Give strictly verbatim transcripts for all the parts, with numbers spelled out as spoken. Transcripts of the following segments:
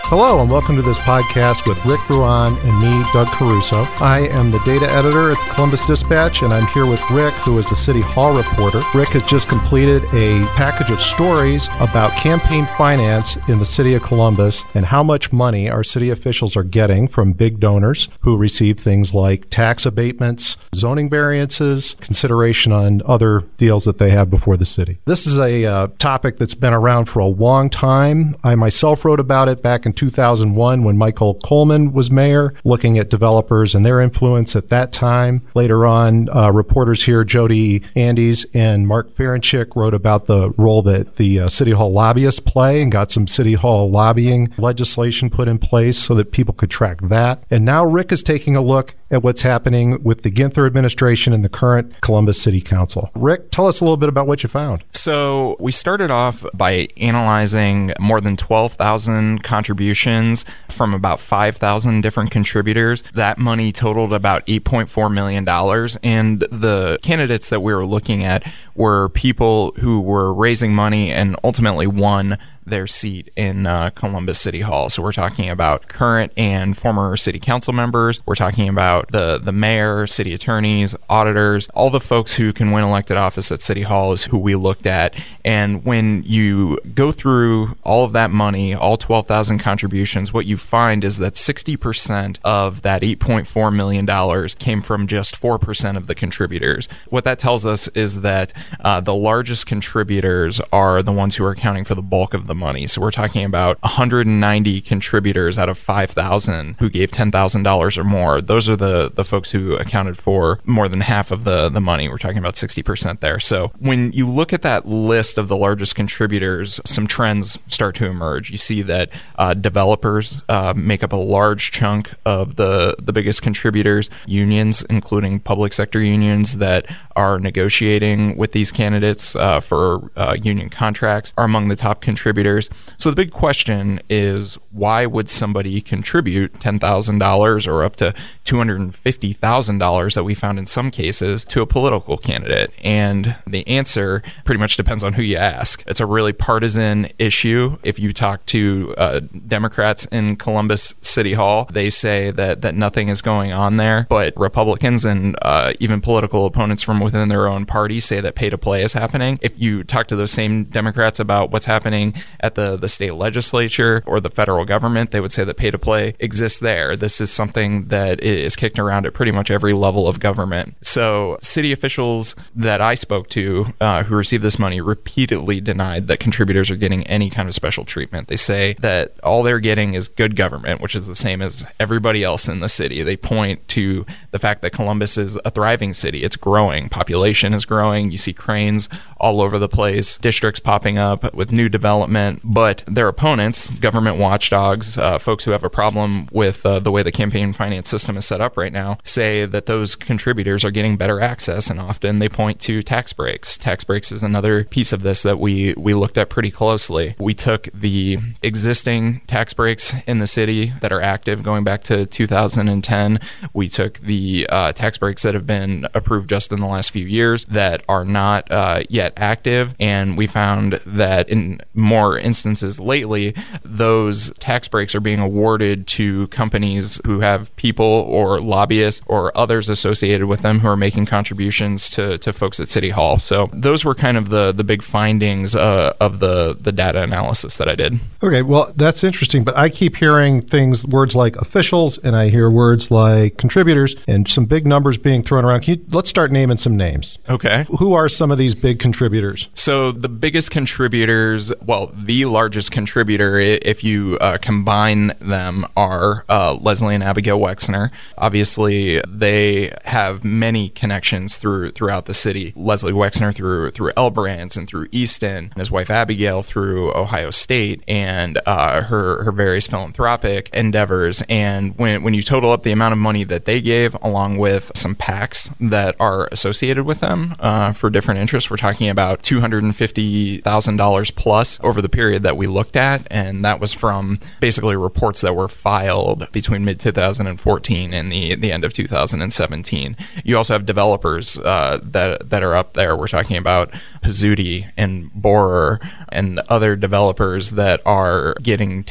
Hello and welcome to this podcast with Rick Bruan and me, Doug Caruso. I am the data editor at the Columbus Dispatch, and I'm here with Rick, who is the City Hall reporter. Rick has just completed a package of stories about campaign finance in the city of Columbus and how much money our city officials are getting from big donors who receive things like tax abatements, zoning variances, consideration on other deals that they have before the city. This is a uh, topic that's been around for a long time. I myself wrote about it back in two thousand one when Michael Coleman was mayor, looking at developers and their influence at that time. Later on, uh, reporters here, Jody Andes and Mark Ferenchik, wrote about the role that the uh, City Hall lobbyists play and got some City Hall lobbying legislation put in place so that people could track that. And now Rick is taking a look at what's happening with the Ginther administration and the current Columbus City Council. Rick, tell us a little bit about what you found. So we started off by analyzing more than twelve thousand contributions from about five thousand different contributors. That money totaled about eight point four million dollars, and the candidates that we were looking at were people who were raising money and ultimately won their seat in uh, Columbus City Hall. So we're talking about current and former city council members. We're talking about the, the mayor, city attorneys, auditors, all the folks who can win elected office at City Hall is who we looked at. And when you go through all of that money, all twelve thousand contributions, what you find is that sixty percent of that eight point four million dollars came from just four percent of the contributors. What that tells us is that uh, the largest contributors are the ones who are accounting for the bulk of the money. So we're talking about one hundred ninety contributors out of five thousand who gave ten thousand dollars or more. Those are the, the folks who accounted for more than half of the, the money. We're talking about sixty percent there. So when you look at that list of the largest contributors, some trends start to emerge. You see that uh, developers uh, make up a large chunk of the, the biggest contributors. Unions, including public sector unions that are negotiating with these candidates uh, for uh, union contracts, are among the top contributors. So the big question is, why would somebody contribute ten thousand dollars or up to two hundred fifty thousand dollars that we found in some cases to a political candidate? And the answer pretty much depends on who you ask. It's a really partisan issue. If you talk to uh, Democrats in Columbus City Hall, they say that, that nothing is going on there. But Republicans and uh, even political opponents from within their own party say that pay to play is happening. If you talk to those same Democrats about what's happening at the, the state legislature or the federal government, they would say that pay to play exists there. This is something that is kicked around at pretty much every level of government. So city officials that I spoke to uh, who received this money repeatedly denied that contributors are getting any kind of special treatment. They say that all they're getting is good government, which is the same as everybody else in the city. They point to the fact that Columbus is a thriving city. It's growing. Population is growing. You see cranes all over the place, districts popping up with new development. But their opponents, government watchdogs, uh, folks who have a problem with uh, the way the campaign finance system is set up right now, say that those contributors are getting better access, and often they point to tax breaks. Tax breaks is another piece of this that we, we looked at pretty closely. We took the existing tax breaks in the city that are active going back to two thousand ten. We took the uh, tax breaks that have been approved just in the last few years that are not uh, yet active, and we found that in more instances lately, those tax breaks are being awarded to companies who have people or lobbyists or others associated with them who are making contributions to, to folks at City Hall. So those were kind of the, the big findings uh, of the, the data analysis that I did. Okay, well, that's interesting, but I keep hearing things, words like officials, and I hear words like contributors and some big numbers being thrown around. Can you, let's start naming some names. Okay. Who are some of these big contributors? So the biggest contributors, well, the largest contributor, if you uh, combine them, are uh, Leslie and Abigail Wexner. Obviously, they have many connections through throughout the city. Leslie Wexner through through L Brands and through Easton, and his wife Abigail through Ohio State, and uh, her her various philanthropic endeavors. And when when you total up the amount of money that they gave, along with some PACs that are associated with them uh, for different interests, we're talking about two hundred fifty thousand dollars plus over the period that we looked at, and that was from basically reports that were filed between mid two thousand fourteen and the the end of two thousand seventeen. You also have developers uh, that that are up there. We're talking about Pizzuti and Borer and other developers that are getting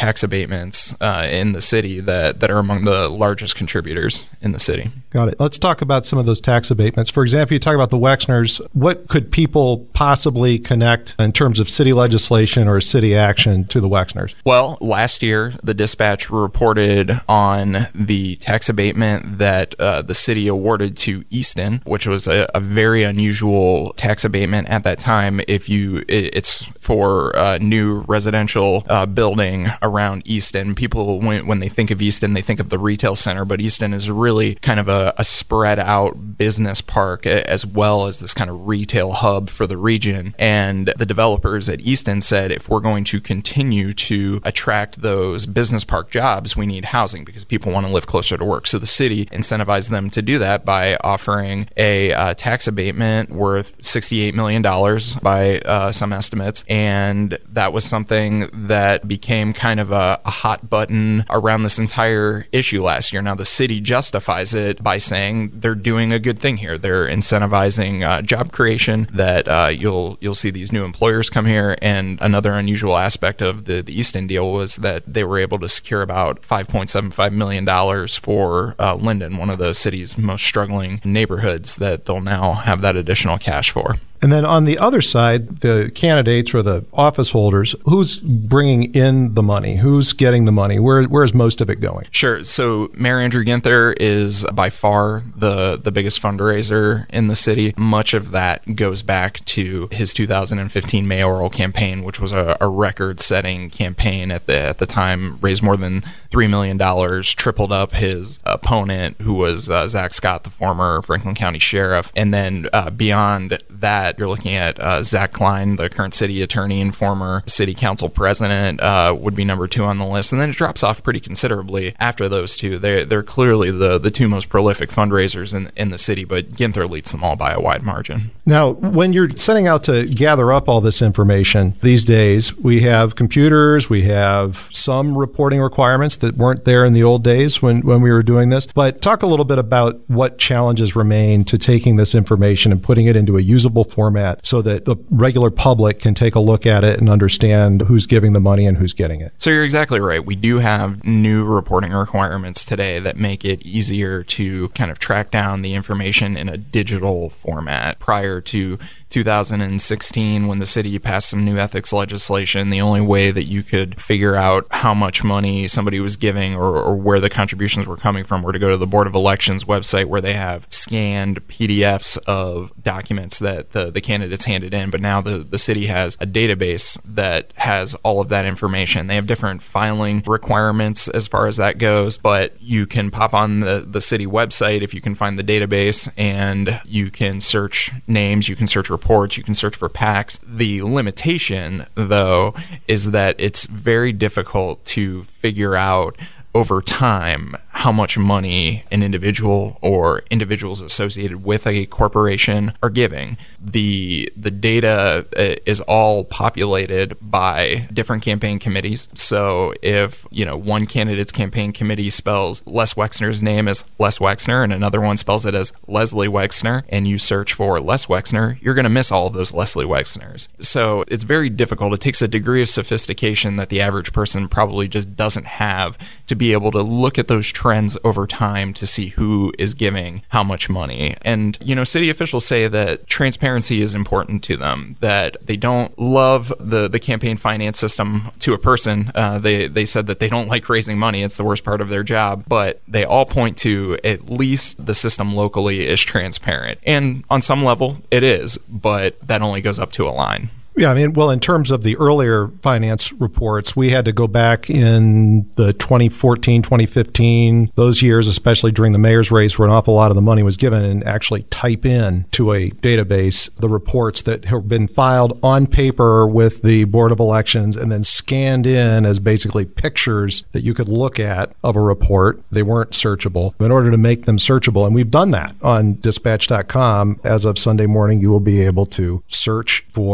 tax abatements uh, in the city that, that are among the largest contributors in the city. Got it. Let's talk about some of those tax abatements. For example, you talk about the Wexners. What could people possibly connect in terms of city legislation or city action to the Wexners? Well, last year, the Dispatch reported on the tax abatement that uh, the city awarded to Easton, which was a, a very unusual tax abatement at that time. If you, it, it's for a new residential uh, building around Easton. People, when, when they think of Easton, they think of the retail center, but Easton is really kind of a, a spread out business park as well as this kind of retail hub for the region. And the developers at Easton said, if we're going to continue to attract those business park jobs, we need housing because people want to live closer to work. So the city incentivized them to do that by offering a uh, tax abatement worth sixty-eight million dollars by uh, some estimates. And that was something that became kind of a, a hot button around this entire issue last year. Now, the city justifies it by saying they're doing a good thing here. They're incentivizing uh, job creation, that uh, you'll you'll see these new employers come here. And another unusual aspect of the, the Easton deal was that they were able to secure about five point seven five million dollars for uh, Linden, one of the city's most struggling neighborhoods, that they'll now have that additional cash for. And then on the other side, the candidates or the office holders, who's bringing in the money? Who's getting the money? Where Where is most of it going? Sure. So Mayor Andrew Ginther is by far the, the biggest fundraiser in the city. Much of that goes back to his two thousand fifteen mayoral campaign, which was a, a record-setting campaign at the at the time, raised more than three million dollars, tripled up his opponent, who was uh, Zach Scott, the former Franklin County Sheriff. And then uh, beyond that, you're looking at uh, Zach Klein, the current city attorney and former city council president, uh, would be number two on the list. And then it drops off pretty considerably after those two. They're, they're clearly the, the two most prolific fundraisers in, in the city, but Ginther leads them all by a wide margin. Now, when you're setting out to gather up all this information these days, we have computers, we have some reporting requirements that weren't there in the old days when, when we were doing this. But talk a little bit about what challenges remain to taking this information and putting it into a usable format so that the regular public can take a look at it and understand who's giving the money and who's getting it. So you're exactly right. We do have new reporting requirements today that make it easier to kind of track down the information in a digital format. Prior to two thousand sixteen, when the city passed some new ethics legislation, the only way that you could figure out how much money somebody was giving or, or where the contributions were coming from were to go to the Board of Elections website, where they have scanned P D Fs of documents that the, the candidates handed in. But now the, the city has a database that has all of that information. They have different filing requirements as far as that goes, but you can pop on the, the city website if you can find the database, and you can search names, you can search reports, you can search for PACs. The limitation, though, is that it's very difficult to figure out over time how much money an individual or individuals associated with a corporation are giving. The the data is all populated by different campaign committees. So if, you know, one candidate's campaign committee spells Les Wexner's name as Les Wexner and another one spells it as Leslie Wexner, and you search for Les Wexner, you're going to miss all of those Leslie Wexners. So it's very difficult. It takes a degree of sophistication that the average person probably just doesn't have to be able to look at those trends over time to see who is giving how much money. And, you know, city officials say that transparency is important to them, that they don't love the, the campaign finance system to a person. Uh, they, they said that they don't like raising money. It's the worst part of their job. But they all point to at least the system locally is transparent. And on some level, it is, but that only goes up to a line. Yeah, I mean, well, in terms of the earlier finance reports, we had to go back in the twenty fourteen, twenty fifteen, those years, especially during the mayor's race where an awful lot of the money was given, and actually type in to a database the reports that have been filed on paper with the Board of Elections and then scanned in as basically pictures that you could look at of a report. They weren't searchable. In order to make them searchable, and we've done that on dispatch dot com, as of Sunday morning, you will be able to search for campaign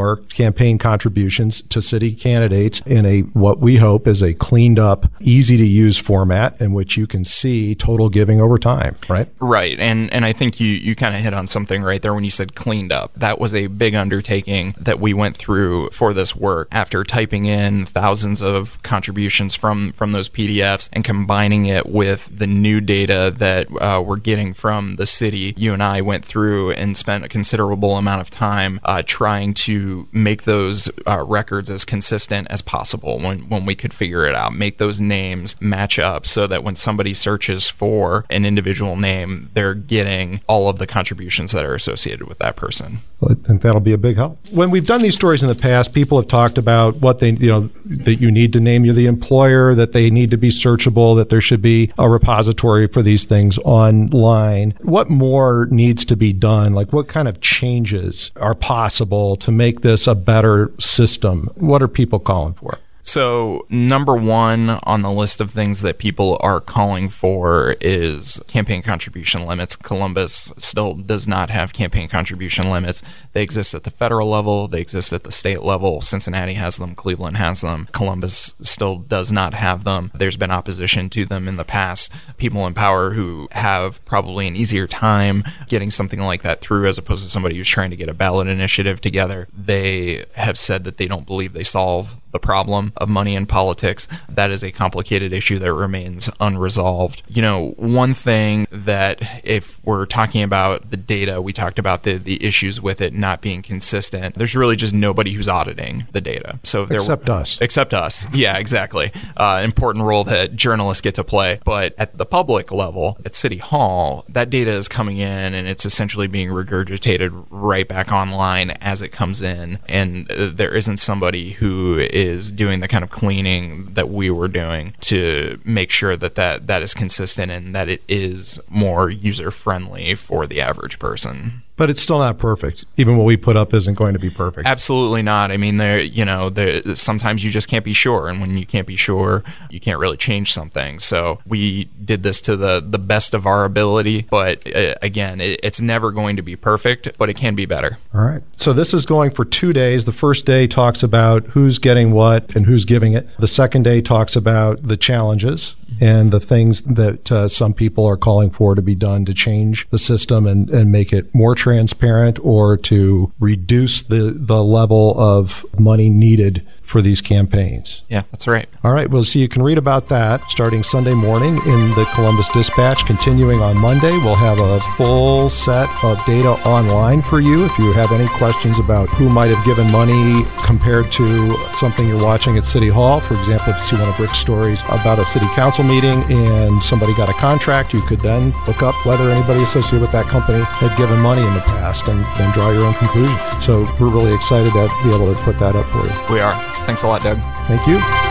campaign contributions to city candidates in a what we hope is a cleaned up, easy to use format in which you can see total giving over time, right? Right. And and I think you, you kind of hit on something right there when you said cleaned up. That was a big undertaking that we went through for this work after typing in thousands of contributions from, from those P D Fs and combining it with the new data that uh, we're getting from the city. You and I went through and spent a considerable amount of time uh, trying to make those uh, records as consistent as possible when, when we could figure it out, make those names match up so that when somebody searches for an individual name, they're getting all of the contributions that are associated with that person. Well, I think that'll be a big help. When we've done these stories in the past, people have talked about what they, you know, that you need to name you the employer, that they need to be searchable, that there should be a repository for these things online. What more needs to be done? Like, what kind of changes are possible to make this a better system? What are people calling for? So number one on the list of things that people are calling for is campaign contribution limits. Columbus still does not have campaign contribution limits. They exist at the federal level. They exist at the state level. Cincinnati has them. Cleveland has them. Columbus still does not have them. There's been opposition to them in the past. People in power who have probably an easier time getting something like that through as opposed to somebody who's trying to get a ballot initiative together, they have said that they don't believe they solve the problem of money in politics. That is a complicated issue that remains unresolved. You know, one thing that if we're talking about the data, we talked about the, the issues with it not being consistent. There's really just nobody who's auditing the data. So if there Except were, us. Except us. Yeah, exactly. Uh, important role that journalists get to play. But at the public level, at City Hall, that data is coming in and it's essentially being regurgitated right back online as it comes in. And uh, there isn't somebody who is doing the kind of cleaning that we were doing to make sure that that, that is consistent and that it is more user-friendly for the average person. But it's still not perfect. Even what we put up isn't going to be perfect. Absolutely not. I mean, there, you know, there, sometimes you just can't be sure. And when you can't be sure, you can't really change something. So we did this to the, the best of our ability. But uh, again, it, it's never going to be perfect, but it can be better. All right. So this is going for two days. The first day talks about who's getting what and who's giving it. The second day talks about the challenges and the things that uh, some people are calling for to be done to change the system and, and make it more transparent or to reduce the, the level of money needed for these campaigns. Yeah, that's right. All right. Well, so you can read about that starting Sunday morning in the Columbus Dispatch. Continuing on Monday, we'll have a full set of data online for you. If you have any questions about who might have given money compared to something you're watching at City Hall, for example, if you see one of Rick's stories about a city council meeting and somebody got a contract, you could then look up whether anybody associated with that company had given money in the past and then draw your own conclusions. So we're really excited to be able to put that up for you. We are. Thanks a lot, Doug. Thank you.